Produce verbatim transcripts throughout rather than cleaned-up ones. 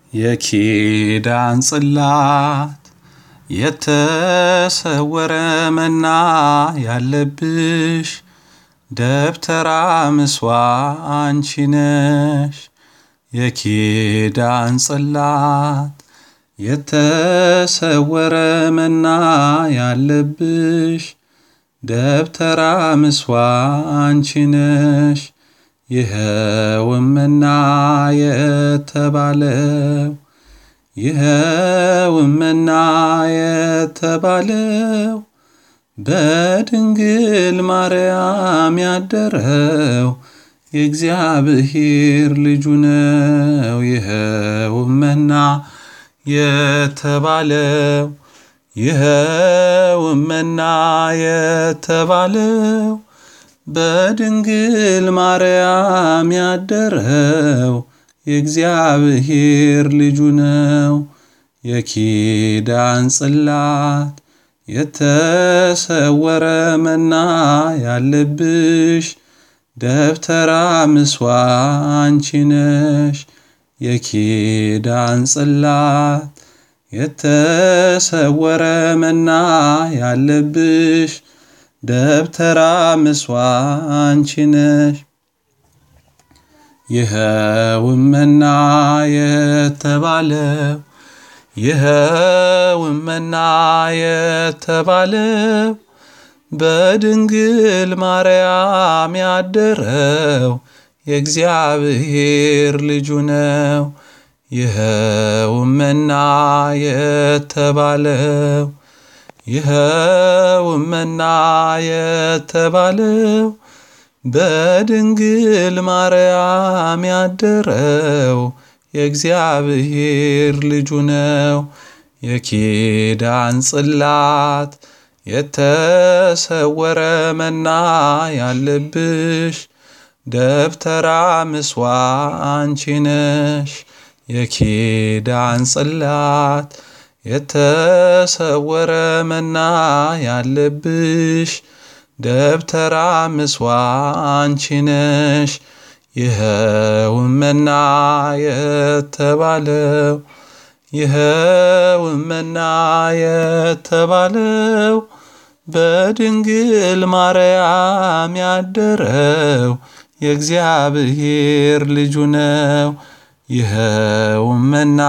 የኪዳን ጽላት የተሰወረ መና ያለብሽ ደብተራ ምስዋዕ አንቺ ነሽ። የኪዳን ጽላት የተሰወረ መና ያለብሽ ደብተራ ምስዋዕ አንቺ ነሽ። ይኸውም መና የተባለው ይኸውም መና የተባለው በድንግል ማርያም ያደረው የእግዚአብሔር ልጁ ነው። ይኸውም መና የተባለው ይኸውም መና የተባለው በድንግል ማርያም ያደረው የእግዚአብሔር ልጁ ነው። የኪዳን ጽላት የተሰወረ መና ያለብሽ ደብተራ ምስዋዕ አንቺ ነሽ። የኪዳን ጽላት የተሰወረ መና ያለብሽ ደብተራ ምስዋዕ አንቺ ነሽ። ይኸውም መና የተባለው ይኸውም መና የተባለው በድንግል ማርያም ያደረው የእግዚአብሔር ልጁ ነው። ይኸውም መና የተባለው ይኸውም መና የተባለው በድንግል ማርያም ያደረው የእግዚአብሔር ልጁ ነው። የኪዳን ጽላት የተሰወረ መና ያለብሽ ደብተራ ምስዋዕ አንቺ ነሽ። የኪዳን ጽላት የተሰወረ መና ያለብሽ ደብተራ ምስዋዕ አንቺ ነሽ። ይኸውም መና የተባለው ይኸውም መና የተባለው በድንግል ማርያም ያደረው የእግዚአብሔር ልጁ ነው። ይኸውም መና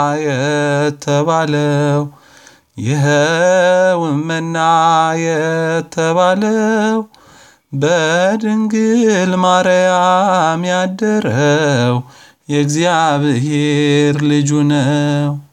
የተባለው ይኸውም መና የተባለው በድንግል ማርያም ያደረው የእግዚአብሔር ልጁ ነው።